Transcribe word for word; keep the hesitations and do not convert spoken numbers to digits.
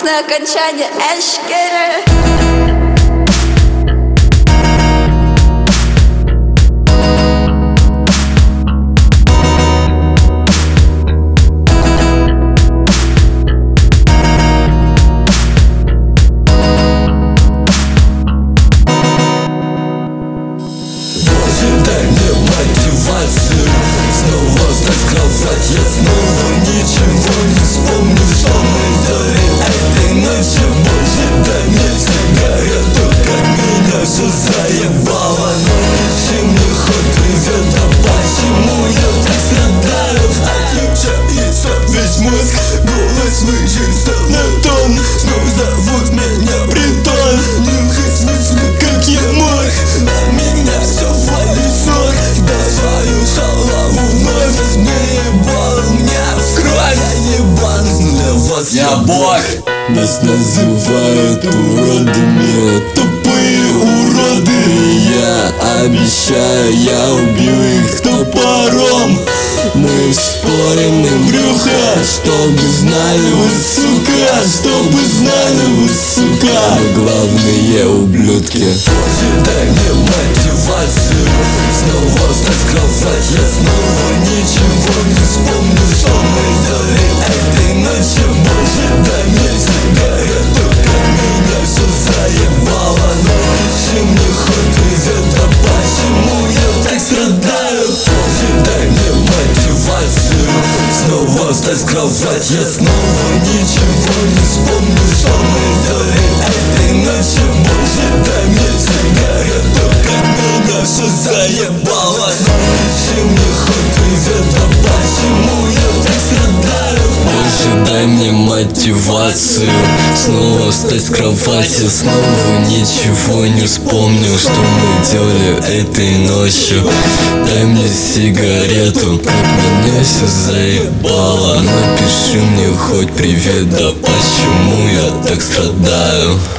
Вкусное окончание эшкера. Дай мне мотивацию снова встать в кровать. Я снова ничего не вспомню, что мы делали этой ночью. Боже, дай мне сигарету, как меня все заебало. Но ищи мне хоть привет, а почему я так страдаю? Отключается весь мозг, голос выжен стал на тон. Снова зовут меня притон. Нюхай смысл, как я мог. На меня все валит сок. Да свою шалаву вновь наебал меня в кровь. Я ебан, для вас я бог. Нас называют уродами, тупые уроды. Я обещаю, я убью их топором. Мы вспорим им брюхо, чтобы знали вы, сука, чтобы знали вы, сука. Мы главные ублюдки. Боже, дай мне мотивацию снова встать в кровать. Я снова ничего не вспомню, что мы делали этой ночью. Боже, дай мне сигарету, как меня все заебало. Но ищи мне хоть привет, а почему я так страдаю? Боже, дай мне мотивацию снова встать в кровать. Я снова ничего не вспомню, что мы делали этой ночью. Боже, дай мне сигарету, как меня все заебало. Но ищи мне хоть привет, а почему я так страдаю? Боже, дай мне мотивацию снова встать в кровать. Я снова ничего не вспомню, что мы делали этой ночью. Дай мне сигарету, как меня все заебало. Напиши мне хоть привет, да почему я так страдаю?